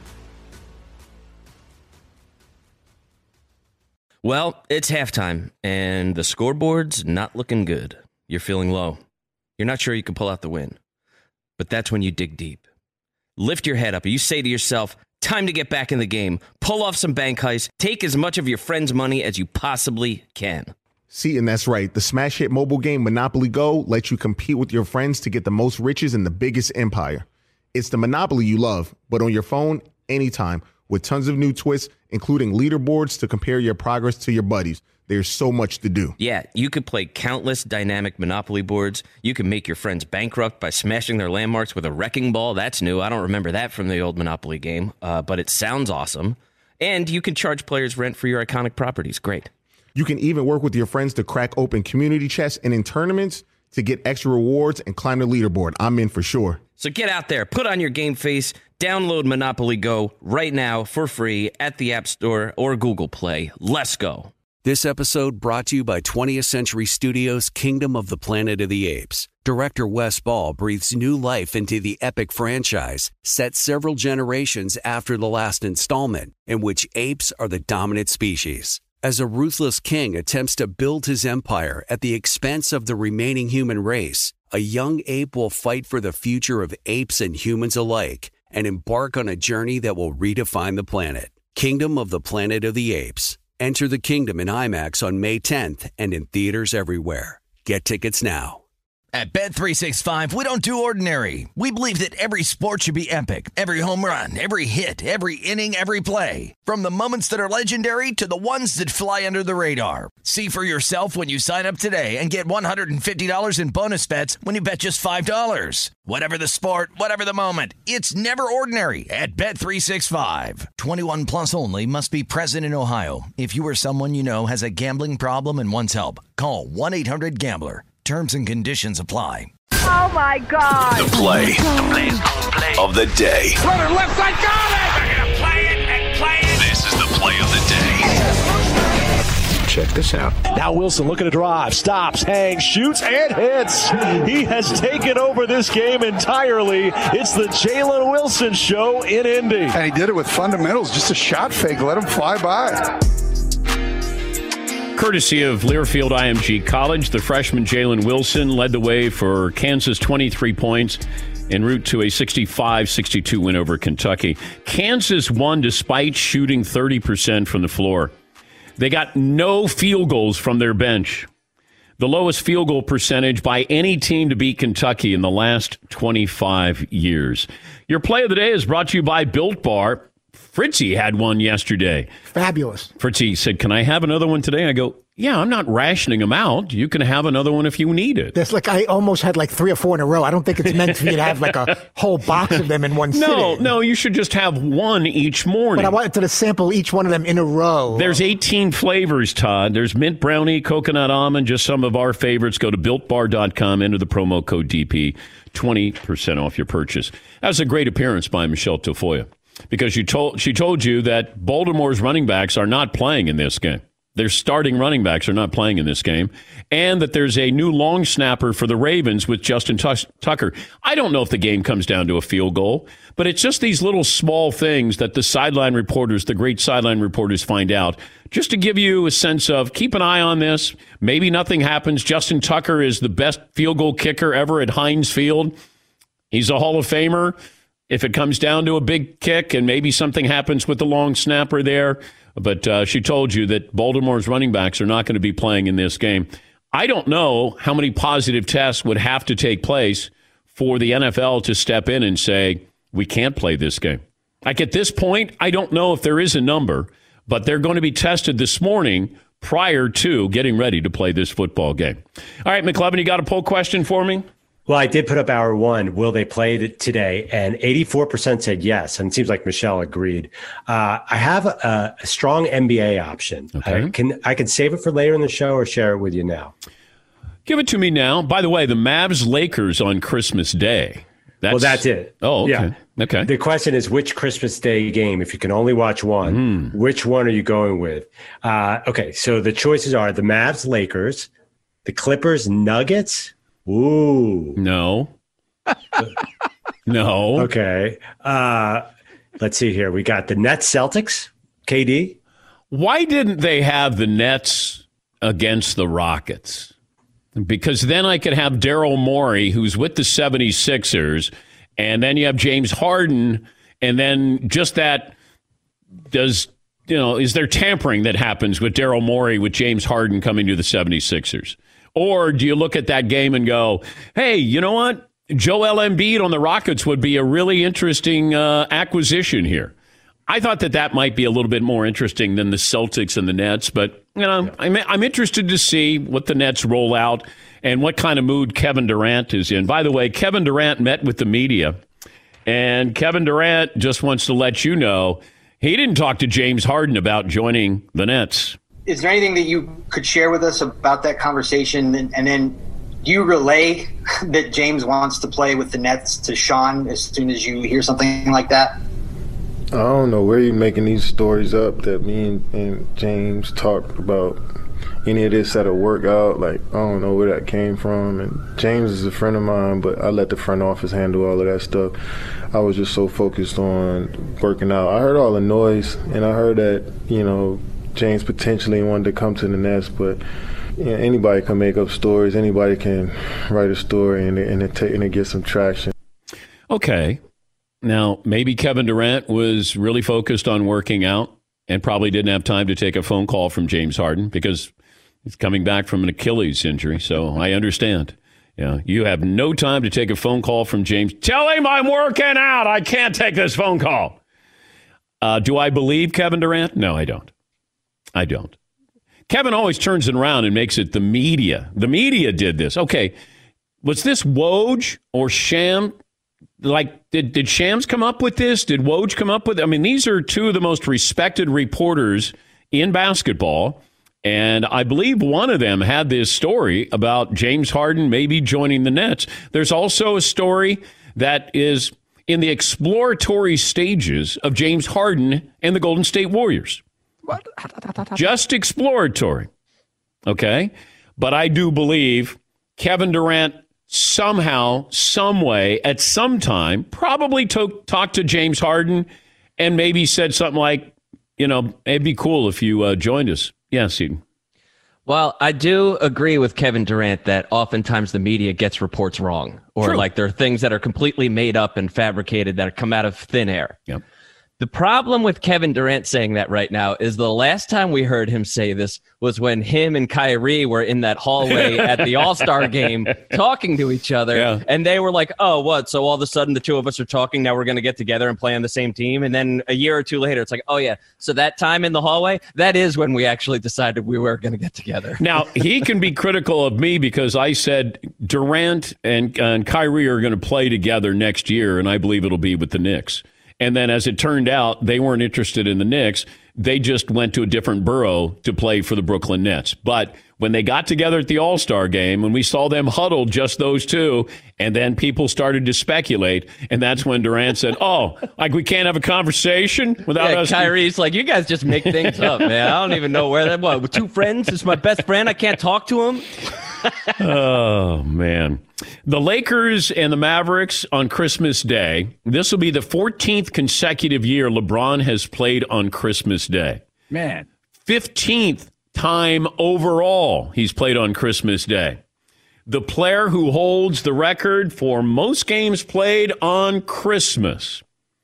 Well, it's halftime, and the scoreboard's not looking good. You're feeling low. You're not sure you can pull out the win. But that's when you dig deep. Lift your head up, and you say to yourself, time to get back in the game. Pull off some bank heists. Take as much of your friend's money as you possibly can. See, and that's right. The smash hit mobile game Monopoly Go lets you compete with your friends to get the most riches in the biggest empire. It's the Monopoly you love, but on your phone, anytime, with tons of new twists, including leaderboards to compare your progress to your buddies. There's so much to do. Yeah, you could play countless dynamic Monopoly boards. You can make your friends bankrupt by smashing their landmarks with a wrecking ball. That's new. I don't remember that from the old Monopoly game, uh, but it sounds awesome. And you can charge players rent for your iconic properties. Great. You can even work with your friends to crack open community chests and in tournaments to get extra rewards and climb the leaderboard. I'm in for sure. So get out there, put on your game face, download Monopoly Go right now for free at the App Store or Google Play. Let's go. This episode brought to you by twentieth Century Studios' Kingdom of the Planet of the Apes. Director Wes Ball breathes new life into the epic franchise, set several generations after the last installment, in which apes are the dominant species. As a ruthless king attempts to build his empire at the expense of the remaining human race, a young ape will fight for the future of apes and humans alike and embark on a journey that will redefine the planet. Kingdom of the Planet of the Apes. Enter the kingdom in IMAX on May tenth and in theaters everywhere. Get tickets now. At Bet three sixty-five, we don't do ordinary. We believe that every sport should be epic. Every home run, every hit, every inning, every play. From the moments that are legendary to the ones that fly under the radar. See for yourself when you sign up today and get one hundred fifty dollars in bonus bets when you bet just five dollars. Whatever the sport, whatever the moment, it's never ordinary at Bet three sixty-five. twenty-one plus only. Must be present in Ohio. If you or someone you know has a gambling problem and wants help, call one eight hundred gambler. Terms and conditions apply. Oh, my God. The play, the play, the play of the day. Runner left side, got it! They're going to play it and play it. This is the play of the day. Check this out. Now Wilson looking to drive, stops, hangs, shoots, and hits. He has taken over this game entirely. It's the Jalen Wilson show in Indy. And he did it with fundamentals, just a shot fake, let him fly by. Courtesy of Learfield I M G College, the freshman Jalen Wilson led the way for Kansas, twenty-three points, en route to a sixty-five sixty-two win over Kentucky. Kansas won despite shooting thirty percent from the floor. They got no field goals from their bench. The lowest field goal percentage by any team to beat Kentucky in the last twenty-five years. Your play of the day is brought to you by Built Bar. Fritzy had one yesterday. Fabulous. Fritzy said, can I have another one today? I go, yeah, I'm not rationing them out. You can have another one if you need it. That's like I almost had like three or four in a row. I don't think it's meant for you to have like a whole box of them in one sitting. No, no, you should just have one each morning. But I wanted to sample each one of them in a row. There's eighteen flavors, Todd. There's mint brownie, coconut almond, just some of our favorites. Go to built bar dot com, enter the promo code D P, twenty percent off your purchase. That was a great appearance by Michelle Tafoya. Because you told she told you that Baltimore's running backs are not playing in this game. Their starting running backs are not playing in this game. And that there's a new long snapper for the Ravens with Justin Tucker. I don't know if the game comes down to a field goal, but it's just these little small things that the sideline reporters, the great sideline reporters, find out just to give you a sense of keep an eye on this. Maybe nothing happens. Justin Tucker is the best field goal kicker ever at Heinz Field. He's a Hall of Famer. if it comes down to a big kick and maybe something happens with the long snapper there. But uh, she told you that Baltimore's running backs are not going to be playing in this game. I don't know how many positive tests would have to take place for the N F L to step in and say, we can't play this game. Like at this point, I don't know if there is a number, but they're going to be tested this morning prior to getting ready to play this football game. All right, McLovin, you got a poll question for me? Well, I did put up hour one. Will they play it today? And eighty-four percent said yes. And it seems like Michelle agreed. Uh, I have a, a strong N B A option. Okay. I can I can save it for later in the show or share it with you now. Give it to me now. By the way, the Mavs Lakers on Christmas Day. That's, well, that's it. Oh, okay. Yeah. Okay. The question is, which Christmas Day game, if you can only watch one, mm. which one are you going with? Uh, okay, so the choices are the Mavs Lakers, the Clippers Nuggets. Ooh. No. No. Okay. Uh, let's see here. We got the Nets Celtics, K D. Why didn't they have the Nets against the Rockets? Because then I could have Daryl Morey, who's with the seventy-sixers, and then you have James Harden, and then just that does, you know, is there tampering that happens with Daryl Morey with James Harden coming to the seventy-sixers? Or do you look at that game and go, hey, you know what? Joel Embiid on the Rockets would be a really interesting uh, acquisition here. I thought that that might be a little bit more interesting than the Celtics and the Nets, but you know, yeah. I'm I'm interested to see what the Nets roll out and what kind of mood Kevin Durant is in. By the way, Kevin Durant met with the media, and Kevin Durant just wants to let you know he didn't talk to James Harden about joining the Nets. Is there anything that you could share with us about that conversation? And, and then do you relay that James wants to play with the Nets to Sean as soon as you hear something like that? I don't know where you're making these stories up that me and, and James talked about any of this at a workout. Like, I don't know where that came from. And James is a friend of mine, but I let the front office handle all of that stuff. I was just so focused on working out. I heard all the noise, and I heard that, you know, James potentially wanted to come to the Nets, but you know, anybody can make up stories. Anybody can write a story, and it, and it, ta- and it gets some traction. Okay. Now, maybe Kevin Durant was really focused on working out and probably didn't have time to take a phone call from James Harden because he's coming back from an Achilles injury. So I understand. Yeah, you have no time to take a phone call from James. Tell him I'm working out. I can't take this phone call. Uh, do I believe Kevin Durant? No, I don't. I don't. Kevin always turns it around and makes it the media. The media did this. Okay, was this Woj or Sham? Like, did, did Shams come up with this? Did Woj come up with it? I mean, these are two of the most respected reporters in basketball, and I believe one of them had this story about James Harden maybe joining the Nets. There's also a story that is in the exploratory stages of James Harden and the Golden State Warriors. What? Just exploratory. Okay? But I do believe Kevin Durant somehow, some way, at some time, probably to- talked to James Harden and maybe said something like, you know, it'd be cool if you uh, joined us. Yeah, Seton. Well, I do agree with Kevin Durant that oftentimes the media gets reports wrong, or True. like there are things that are completely made up and fabricated that come out of thin air. Yep. The problem with Kevin Durant saying that right now is the last time we heard him say this was when him and Kyrie were in that hallway at the All-Star game talking to each other. Yeah. And they were like, oh, what? So all of a sudden the two of us are talking. Now we're going to get together and play on the same team. And then a year or two later, it's like, oh, yeah. So that time in the hallway, that is when we actually decided we were going to get together. Now, he can be critical of me because I said Durant and, and Kyrie are going to play together next year, and I believe it'll be with the Knicks. And then as it turned out, they weren't interested in the Knicks. They just went to a different borough to play for the Brooklyn Nets. But when they got together at the All-Star game, when we saw them huddled, just those two, and then people started to speculate, and that's when Durant said, oh, like we can't have a conversation without yeah, us. Kyrie's like, you guys just make things up, man. I don't even know where that was. With two friends, it's my best friend. I can't talk to him. Oh, man. The Lakers and the Mavericks on Christmas Day. This will be the fourteenth consecutive year LeBron has played on Christmas Day. Man. fifteenth time overall he's played on Christmas Day. the player who holds the record for most games played on Christmas.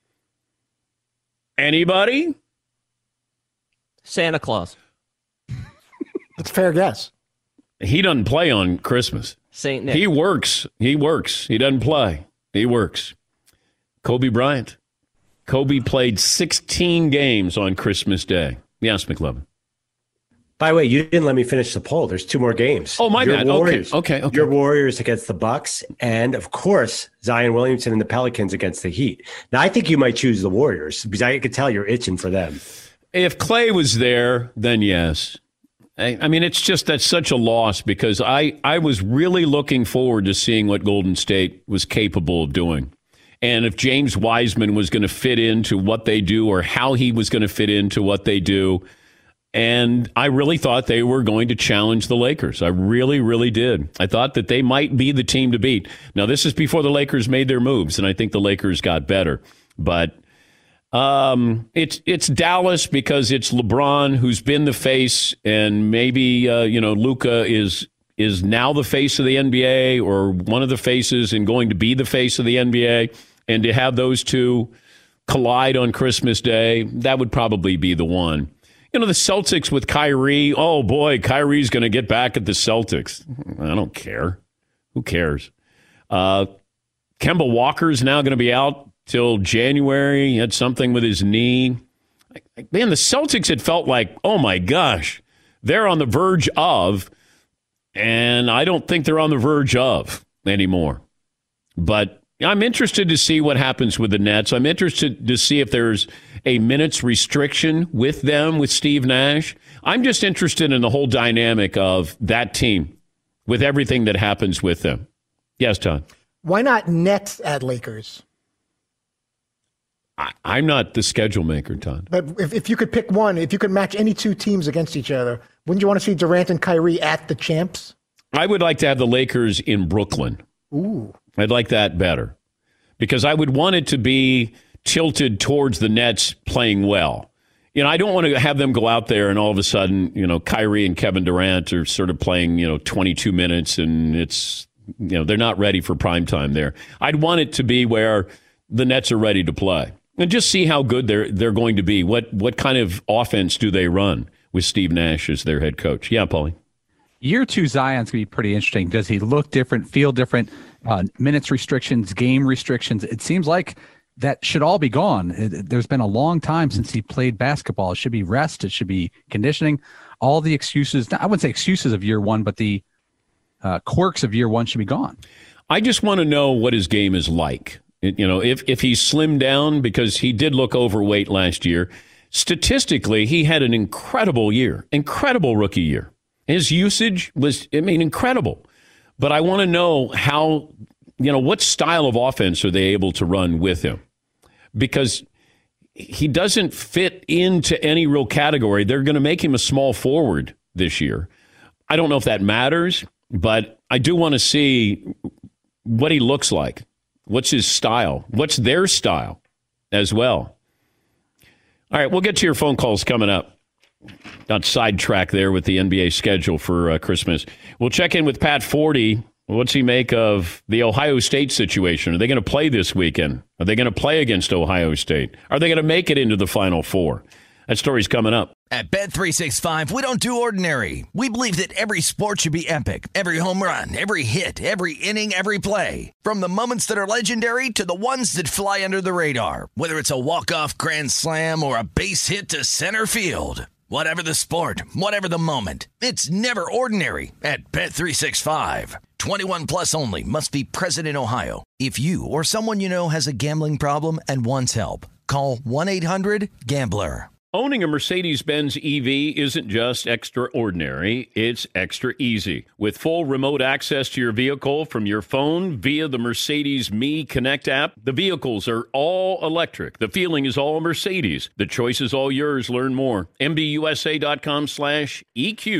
Anybody? Santa Claus. That's a fair guess. He doesn't play on Christmas. Saint Nick. He works. He works. He doesn't play. He works. Kobe Bryant. Kobe played sixteen games on Christmas Day. Yes, McLovin. By the way, you didn't let me finish the poll. There's two more games. Oh, my Your bad. Warriors, okay, okay, okay. Your Warriors against the Bucks, and of course, Zion Williamson and the Pelicans against the Heat. Now, I think you might choose the Warriors because I could tell you're itching for them. If Clay was there, then yes. I, I mean, it's just that's such a loss because I, I was really looking forward to seeing what Golden State was capable of doing. And if James Wiseman was going to fit into what they do or how he was going to fit into what they do. And I really thought they were going to challenge the Lakers. I really, really did. I thought that they might be the team to beat. Now, this is before the Lakers made their moves, and I think the Lakers got better. But um, it's it's Dallas because it's LeBron who's been the face, and maybe uh, you know Luka is is now the face of the N B A or one of the faces and going to be the face of the N B A. And to have those two collide on Christmas Day, that would probably be the one. You know, the Celtics with Kyrie, oh, boy, Kyrie's going to get back at the Celtics. I don't care. Who cares? Uh, Kemba Walker's now going to be out till January. He had something with his knee. Man, the Celtics, it felt like, oh, my gosh, they're on the verge of, and I don't think they're on the verge of anymore. But I'm interested to see what happens with the Nets. I'm interested to see if there's a minutes restriction with them, with Steve Nash. I'm just interested in the whole dynamic of that team with everything that happens with them. Yes, Todd. Why not Nets at Lakers? I, I'm not the schedule maker, Todd. But if, if you could pick one, if you could match any two teams against each other, wouldn't you want to see Durant and Kyrie at the champs? I would like to have the Lakers in Brooklyn. Ooh. I'd like that better because I would want it to be tilted towards the Nets playing well. You know, I don't want to have them go out there and all of a sudden, you know, Kyrie and Kevin Durant are sort of playing, you know, twenty-two minutes and it's, you know, they're not ready for prime time there. I'd want it to be where the Nets are ready to play and just see how good they're they're going to be. What what kind of offense do they run with Steve Nash as their head coach? Yeah, Paulie. Year two Zion's going to be pretty interesting. Does he look different, feel different? Uh, minutes restrictions, game restrictions. It seems like that should all be gone. It, there's been a long time since he played basketball. It should be rest. It should be conditioning. All the excuses, I wouldn't say excuses of year one, but the uh, quirks of year one should be gone. I just want to know what his game is like. It, you know, if, if he's slimmed down, because he did look overweight last year. Statistically, he had an incredible year, incredible rookie year. His usage was, I mean, incredible. But I want to know how, you know, what style of offense are they able to run with him? Because he doesn't fit into any real category. They're going to make him a small forward this year. I don't know if that matters, but I do want to see what he looks like. What's his style? What's their style as well? All right, we'll get to your phone calls coming up. Not sidetrack there with the N B A schedule for uh, Christmas. We'll check in with Pat Forty. What's he make of the Ohio State situation? Are they going to play this weekend? Are they going to play against Ohio State? Are they going to make it into the Final Four? That story's coming up. At Bet three sixty-five, we don't do ordinary. We believe that every sport should be epic. Every home run, every hit, every inning, every play. From the moments that are legendary to the ones that fly under the radar. Whether it's a walk-off grand slam or a base hit to center field. Whatever the sport, whatever the moment, it's never ordinary at Bet three sixty-five. twenty-one plus only. Must be present in Ohio. If you or someone you know has a gambling problem and wants help, call one eight hundred gambler. Owning a Mercedes-Benz E V isn't just extraordinary, it's extra easy. With full remote access to your vehicle from your phone via the Mercedes Me Connect app, the vehicles are all electric. The feeling is all Mercedes. The choice is all yours. Learn more. M B U S A dot com slash E Q.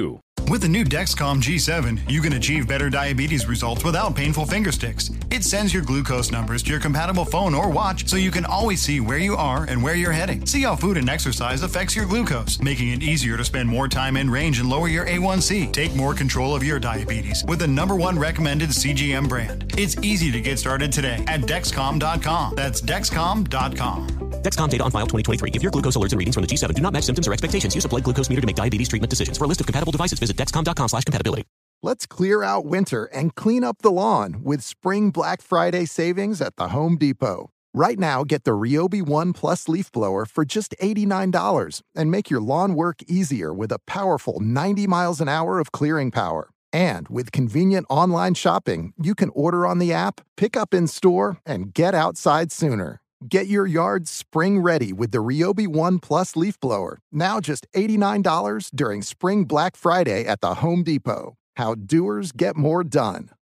With the new Dexcom G seven, you can achieve better diabetes results without painful finger sticks. It sends your glucose numbers to your compatible phone or watch so you can always see where you are and where you're heading. See how food and exercise affects your glucose, making it easier to spend more time in range and lower your A one C. Take more control of your diabetes with the number one recommended C G M brand. It's easy to get started today at Dexcom dot com. That's Dexcom dot com. Dexcom data on file twenty twenty-three. If your glucose alerts and readings from the G seven do not match symptoms or expectations, use a blood glucose meter to make diabetes treatment decisions. For a list of compatible devices, visit Dexcom dot com slash compatibility. Let's clear out winter and clean up the lawn with Spring Black Friday savings at the Home Depot. Right now, get the Ryobi One Plus leaf blower for just eighty-nine dollars and make your lawn work easier with a powerful ninety miles an hour of clearing power. And with convenient online shopping, you can order on the app, pick up in store, and get outside sooner. Get your yard spring ready with the Ryobi One Plus leaf blower, now just eighty-nine dollars during Spring Black Friday at the Home Depot. How doers get more done.